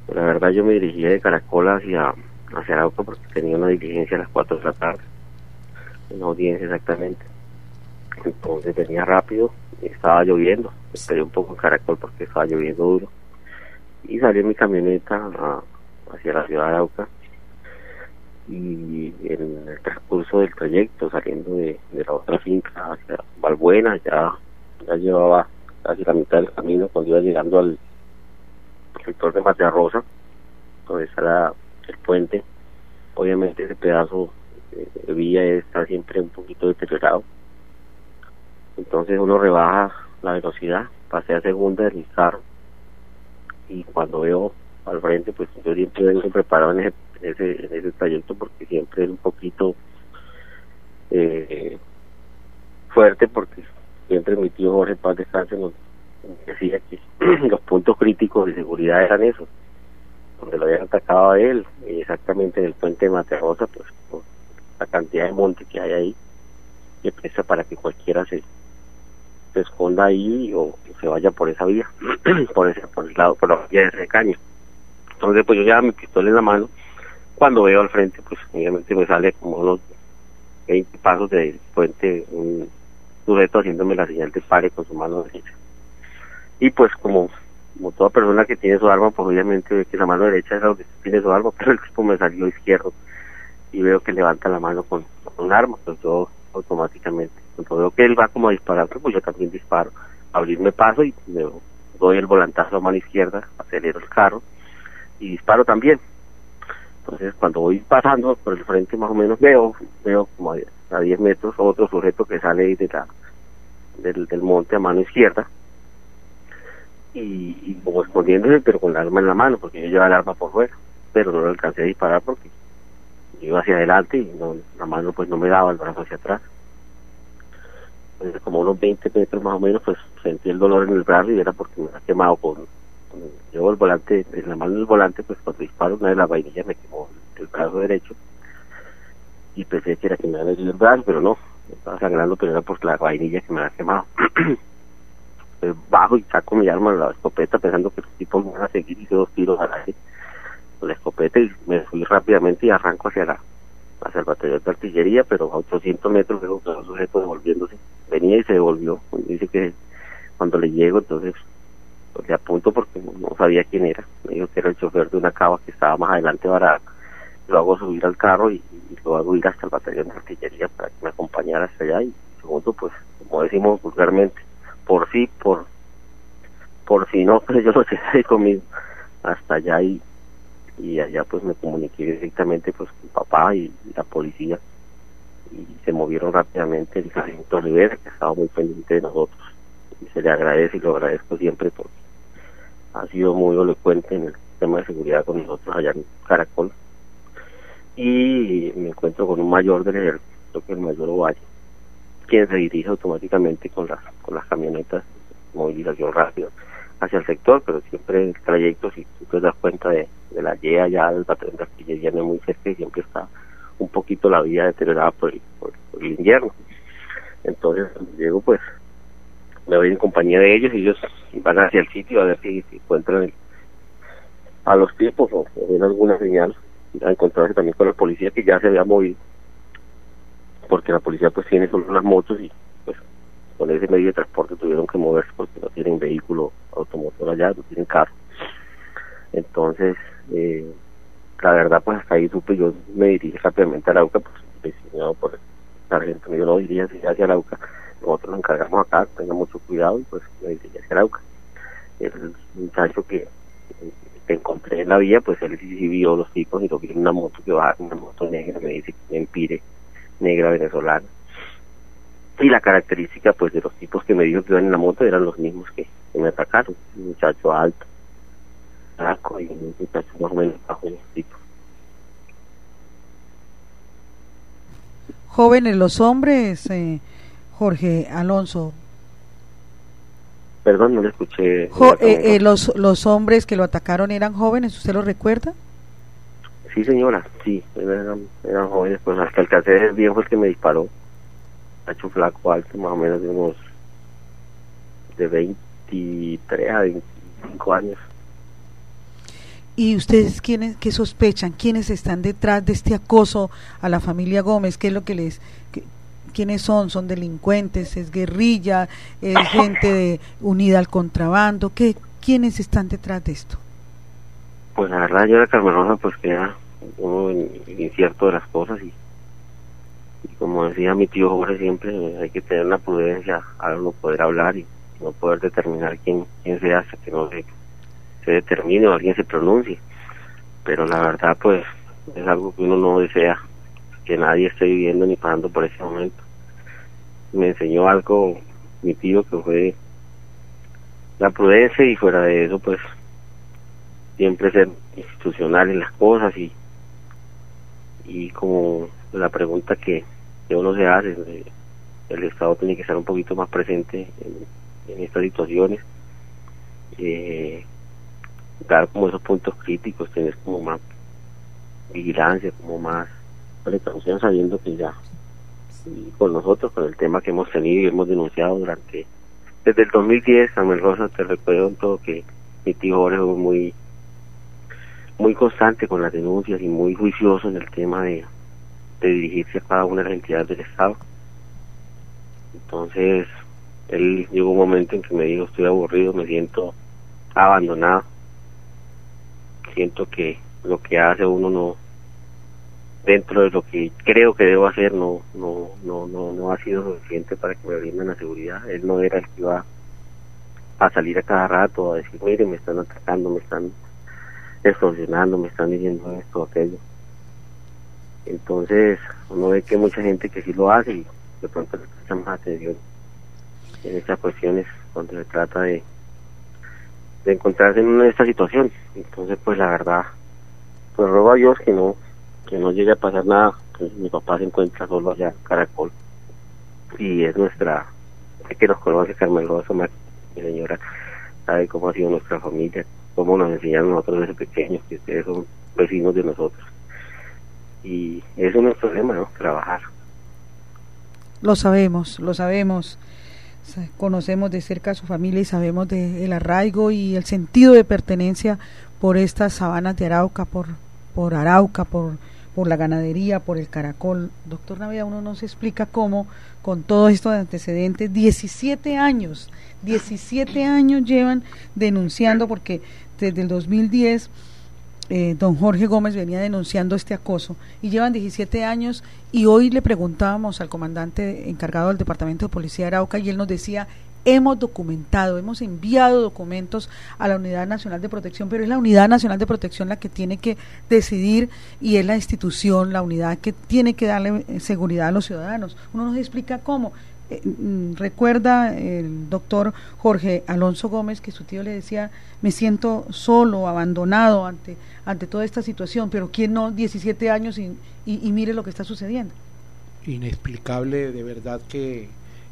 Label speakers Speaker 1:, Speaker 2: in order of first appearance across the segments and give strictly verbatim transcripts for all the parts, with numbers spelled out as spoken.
Speaker 1: La verdad yo me dirigía de Caracol hacia, hacia Arauca porque tenía una diligencia a las cuatro de la tarde, una audiencia exactamente. Entonces venía rápido y estaba lloviendo. Esperé un poco en Caracol porque estaba lloviendo duro. Y salí en mi camioneta a, hacia la ciudad de Arauca. Y en el transcurso del trayecto, saliendo de, de la otra finca hacia Valbuena, ya, ya llevaba casi la mitad del camino cuando iba llegando al sector de Mata Rosa, donde está la, el puente. Obviamente ese pedazo de, de vía está siempre un poquito deteriorado. Entonces uno rebaja la velocidad, pasé a segunda del carro y cuando veo al frente, pues yo siempre vengo preparado en ese, en ese, en ese trayecto porque siempre es un poquito eh, fuerte, porque siempre mi tío Jorge Paz Descanse nos decía que los puntos críticos de seguridad eran esos, donde lo habían atacado a él, exactamente en el puente de Materosa, pues por la cantidad de monte que hay ahí, que presta para que cualquiera se se esconda ahí o se vaya por esa vía, por ese, por el lado, por la vía de ese caño. Entonces pues yo llevaba mi pistola en la mano, cuando veo al frente pues obviamente me sale como unos veinte pasos del puente un sujeto haciéndome la señal de pare con su mano derecha. Y pues como, como toda persona que tiene su arma, pues obviamente ve que la mano derecha es donde tiene su arma, pero el tipo me salió izquierdo y veo que levanta la mano con, con un arma, pues yo automáticamente, cuando veo que él va como a disparar, pues yo también disparo, abrirme paso y me doy el volantazo a mano izquierda, acelero el carro y disparo también. Entonces cuando voy pasando por el frente más o menos veo, veo como a, a diez metros otro sujeto que sale de la, del, del monte a mano izquierda y, y como escondiéndose pero con el arma en la mano, porque yo llevaba el arma por fuera, pero no lo alcancé a disparar porque iba hacia adelante y no, la mano pues no me daba, el brazo hacia atrás. Entonces, como unos veinte metros más o menos, pues sentí el dolor en el brazo y era porque me había quemado con, con llevo el volante, en la mano del volante, pues cuando disparo una de las vainillas me quemó el brazo derecho y pensé que era que me había herido el brazo, pero no, me estaba sangrando, pero era por la vainilla que me había quemado. Entonces, bajo y saco mi arma, la escopeta, pensando que los tipos me van a seguir, hice dos tiros al aire con la escopeta y me fui rápidamente y arranco hacia la hacia el batallón de artillería, pero a ochocientos metros luego quedó el sujeto devolviéndose, venía y se devolvió. Dice que cuando le llego, entonces pues, le apunto porque no, no sabía quién era, me dijo que era el chofer de una cava que estaba más adelante varada, lo hago subir al carro y, y lo hago ir hasta el batallón de artillería para que me acompañara hasta allá. Y segundo, pues como decimos vulgarmente, por sí, por por si no, pues yo lo sé ahí conmigo hasta allá y y allá pues me comuniqué directamente pues con papá y, y la policía y se movieron rápidamente el sargento Rivera, que estaba muy pendiente de nosotros, y se le agradece y lo agradezco siempre porque ha sido muy elocuente en el tema de seguridad con nosotros allá en Caracol. Y me encuentro con un mayor del ejército, creo que el mayor Ovalle, quien se dirige automáticamente con las con las camionetas, movilización rápida hacia el sector, pero siempre el trayecto, si tú te das cuenta de, de la Y E A, ya el batallón de artillería no es muy cerca y siempre está un poquito la vía deteriorada por el, por, por el invierno. Entonces cuando llego pues me voy en compañía de ellos y ellos van hacia el sitio a ver si, si encuentran el, a los tipos o, o ven alguna señal, a encontrarse también con la policía que ya se había movido, porque la policía pues tiene solo las motos y pues con ese medio de transporte tuvieron que moverse porque no tienen vehículo automotor allá, no tienen carro. Entonces eh, la verdad pues hasta ahí supe, yo me dirigí rápidamente a Arauca, pues designado por el sargento, me dijo no dirías hacia Arauca, nosotros nos encargamos acá, tenga mucho cuidado, y pues me dirigí hacia Arauca. El muchacho que, que encontré en la vía, pues él sí, sí vio los tipos y lo vio en una moto que baja, una moto negra, me dice que Empire, negra venezolana. Y la característica pues de los tipos que me dijo que iban en la moto eran los mismos que, que me atacaron, un muchacho alto, flaco y un muchacho más o menos bajo los tipos.
Speaker 2: Jóvenes los hombres, eh, Jorge Alonso.
Speaker 1: Perdón, no le escuché.
Speaker 2: Jo eh, eh, los los hombres que lo atacaron eran jóvenes, ¿usted lo recuerda?
Speaker 1: Sí, señora, sí, eran, eran jóvenes, pues hasta el que hace bien fue el que me disparó. Hacho flaco, alto, más o menos de unos de veintitrés a veinticinco años.
Speaker 2: ¿Y ustedes quiénes, qué sospechan? ¿Quiénes están detrás de este acoso a la familia Gómez? ¿Qué es lo que les... qué, quiénes son? ¿Son delincuentes? ¿Es guerrilla? ¿Es gente de, unida al contrabando? ¿Qué, ¿Quiénes están detrás de esto?
Speaker 1: Pues la verdad, yo era Carmen Rosa, pues queda uno incierto de las cosas y, y como decía mi tío Jorge siempre, hay que tener una prudencia a no poder hablar y no poder determinar quién, quién sea hasta que no se, se determine o alguien se pronuncie. Pero la verdad, pues, es algo que uno no desea que nadie esté viviendo ni pasando por ese momento. Me enseñó algo mi tío, que fue la prudencia, y fuera de eso, pues, siempre ser institucional en las cosas y y como la pregunta que, que uno se hace, el Estado tiene que estar un poquito más presente en, en estas situaciones, eh, dar como esos puntos críticos, tener como más vigilancia, como más precaución, sabiendo que ya y con nosotros, con el tema que hemos tenido y hemos denunciado durante desde el dos mil diez, Samuel Rosa, te recuerdo todo que mi tío Jorge fue muy muy constante con las denuncias y muy juicioso en el tema de, de dirigirse a cada una de las entidades del Estado. Entonces, él llegó un momento en que me dijo, estoy aburrido, me siento abandonado, siento que lo que hace uno no, dentro de lo que creo que debo hacer, no no no no no ha sido suficiente para que me brinden la seguridad. Él no era el que iba a salir a cada rato a decir, mire, me están atacando, me están extorsionando, me están diciendo esto o aquello. Entonces uno ve que mucha gente que sí lo hace y de pronto le presta más atención en estas cuestiones cuando se trata de de encontrarse en una de estas situaciones. Entonces, pues la verdad, pues ruego a Dios que no que no llegue a pasar nada, que mi papá se encuentra solo allá en Caracol y es nuestra, sé que nos conoce Carmen Rosa, mi señora sabe cómo ha sido nuestra familia, cómo nos enseñaron nosotros desde pequeños, que ustedes son vecinos de nosotros. Y eso es nuestro problema, ¿no? Trabajar.
Speaker 2: Lo sabemos, lo sabemos. Conocemos de cerca a su familia y sabemos del arraigo y el sentido de pertenencia por estas sabanas de Arauca, por, por Arauca, por, por la ganadería, por el Caracol. Doctor Naveda, uno no se explica cómo, con todos estos antecedentes, diecisiete años, diecisiete años llevan denunciando, porque desde el dos mil diez eh, don Jorge Gómez venía denunciando este acoso y llevan diecisiete años, y hoy le preguntábamos al comandante encargado del Departamento de Policía de Arauca y él nos decía, hemos documentado, hemos enviado documentos a la Unidad Nacional de Protección, pero es la Unidad Nacional de Protección la que tiene que decidir y es la institución, la unidad que tiene que darle seguridad a los ciudadanos. Uno nos explica cómo. Eh, recuerda el doctor Jorge Alonso Gómez que su tío le decía, me siento solo, abandonado ante ante toda esta situación, pero quién no, diecisiete años y, y, y mire lo que está sucediendo.
Speaker 3: Inexplicable, de verdad, que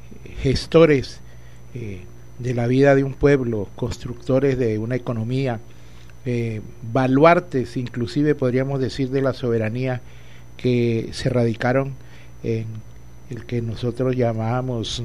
Speaker 3: gestores eh, de la vida de un pueblo, constructores de una economía, eh, baluartes inclusive podríamos decir de la soberanía, que se radicaron en el que nosotros llamábamos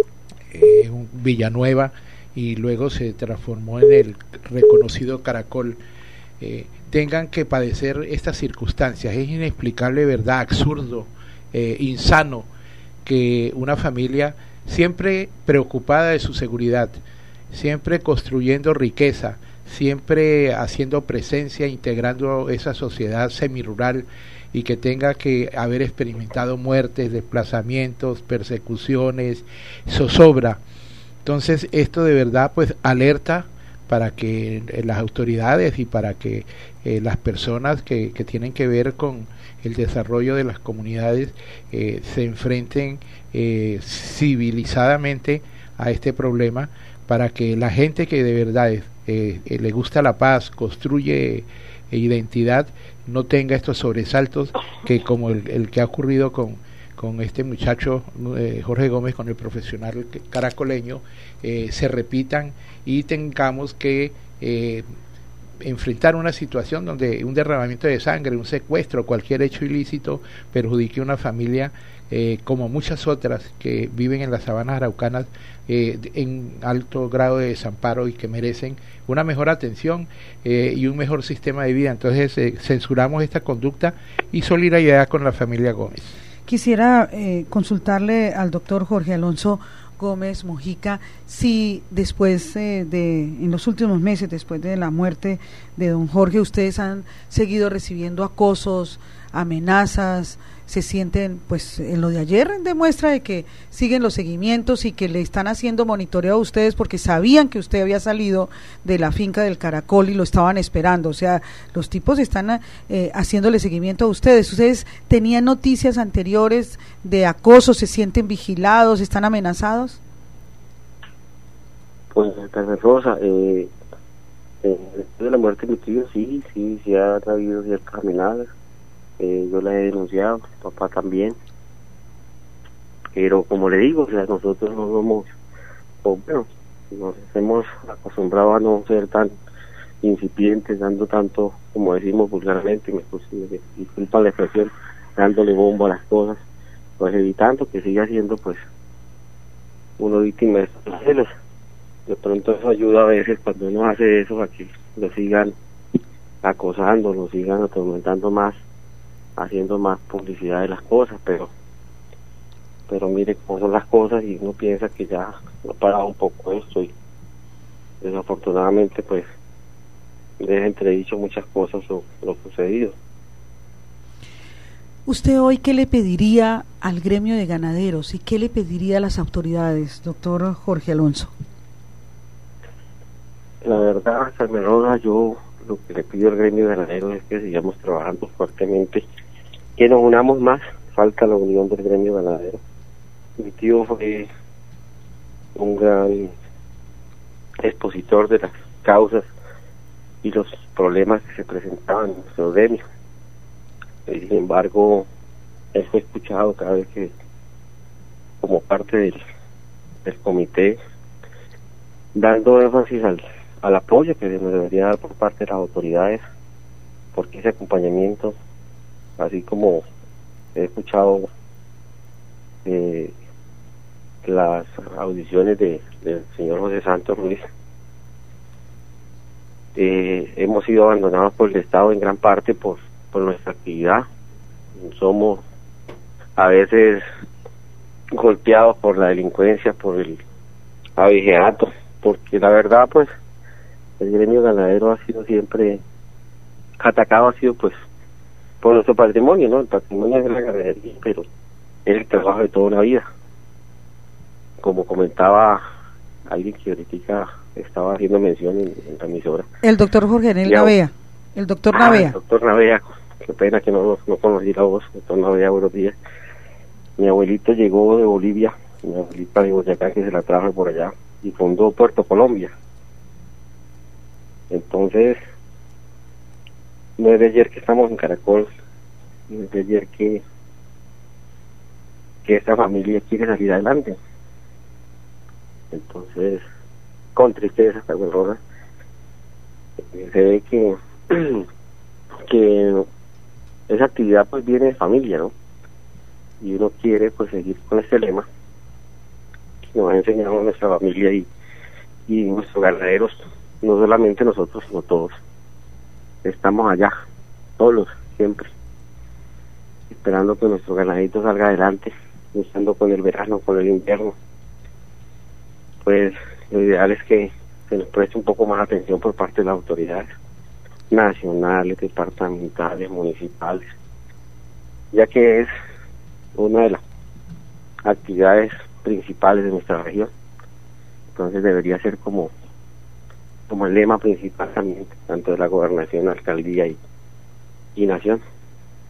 Speaker 3: eh, Villanueva y luego se transformó en el reconocido Caracol, eh, tengan que padecer estas circunstancias. Es inexplicable, verdad, absurdo, eh, insano, que una familia siempre preocupada de su seguridad, siempre construyendo riqueza, siempre haciendo presencia, integrando esa sociedad semirural, y que tenga que haber experimentado muertes, desplazamientos, persecuciones, zozobra. Entonces esto de verdad pues alerta para que las autoridades y para que eh, las personas que, que tienen que ver con el desarrollo de las comunidades eh, se enfrenten eh, civilizadamente a este problema, para que la gente que de verdad eh, eh, le gusta la paz, construye identidad, no tenga estos sobresaltos que como el, el que ha ocurrido con, con este muchacho eh, Jorge Gómez, con el profesional caracoleño, eh, se repitan y tengamos que eh, enfrentar una situación donde un derramamiento de sangre, un secuestro, cualquier hecho ilícito perjudique a una familia eh, como muchas otras que viven en las sabanas araucanas eh, en alto grado de desamparo y que merecen una mejor atención eh, y un mejor sistema de vida. Entonces eh, censuramos esta conducta y solidaridad con la familia Gómez.
Speaker 2: Quisiera eh, consultarle al doctor Jorge Alonso Gómez Mojica si después eh, de, en los últimos meses, después de la muerte de don Jorge, ustedes han seguido recibiendo acosos, amenazas, se sienten, pues en lo de ayer demuestra de que siguen los seguimientos y que le están haciendo monitoreo a ustedes porque sabían que usted había salido de la finca del Caracol y lo estaban esperando. O sea, los tipos están eh, haciéndole seguimiento a ustedes. ¿Ustedes tenían noticias anteriores de acoso? ¿Se sienten vigilados? ¿Están amenazados?
Speaker 1: Pues, Carmen Rosa, eh, eh, después de la muerte de mi tío, sí, sí, sí ha habido ciertas amenazas. Eh, yo la he denunciado, papá también, pero como le digo, o sea, nosotros no somos, o bueno, nos hemos acostumbrado a no ser tan incipientes, dando tanto, como decimos vulgarmente, me disculpan la expresión, dándole bombo a las cosas, pues evitando que siga siendo pues uno víctima de estos celos. De pronto eso ayuda a veces cuando uno hace eso a que lo sigan acosando, lo sigan atormentando más, haciendo más publicidad de las cosas, pero pero mire cómo son las cosas y uno piensa que ya ha parado un poco esto y desafortunadamente pues deja entredicho muchas cosas sobre lo sucedido.
Speaker 2: ¿Usted hoy qué le pediría al gremio de ganaderos y qué le pediría a las autoridades, doctor Jorge Alonso?
Speaker 1: La verdad, Carmen Rosa, yo lo que le pido al gremio de ganaderos es que sigamos trabajando fuertemente, que nos unamos más. Falta la unión del gremio ganadero. Mi tío fue un gran expositor de las causas y los problemas que se presentaban en nuestro gremio. Y sin embargo, él fue escuchado cada vez que, como parte del, del comité, dando énfasis al, al apoyo que nos debería dar por parte de las autoridades, porque ese acompañamiento, así como he escuchado eh, las audiciones de del señor José Santos Ruiz, eh, hemos sido abandonados por el Estado en gran parte por, por nuestra actividad. Somos a veces golpeados por la delincuencia, por el abigeato, porque la verdad pues el gremio ganadero ha sido siempre atacado, ha sido pues por nuestro patrimonio, ¿no? El patrimonio es la ganadería, pero es el trabajo de toda una vida. Como comentaba alguien que ahorita estaba haciendo mención en, en la emisora.
Speaker 2: El doctor Jorge Enel Navea. El doctor
Speaker 1: ah,
Speaker 2: Navea.
Speaker 1: El doctor Navea, qué pena que no, no conocí la voz. Doctor Navea, buenos días. Mi abuelito llegó de Bolivia, mi abuelita de Boyacá, que se la trajo por allá, y fundó Puerto Colombia. Entonces, no es de ayer que estamos en Caracol, no es de ayer que que esta familia quiere salir adelante. Entonces, con tristeza, Carmen Rosa, se ve que que esa actividad pues viene de familia, ¿no? Y uno quiere pues seguir con este lema que nos ha enseñado nuestra familia y, y nuestros ganaderos, no solamente nosotros, sino todos. Estamos allá, solos, siempre, esperando que nuestro ganadito salga adelante, luchando con el verano, con el invierno. Pues lo ideal es que se nos preste un poco más atención por parte de las autoridades nacionales, departamentales, municipales, ya que es una de las actividades principales de nuestra región. Entonces debería ser como como el lema principal también, tanto de la gobernación, alcaldía y, y nación.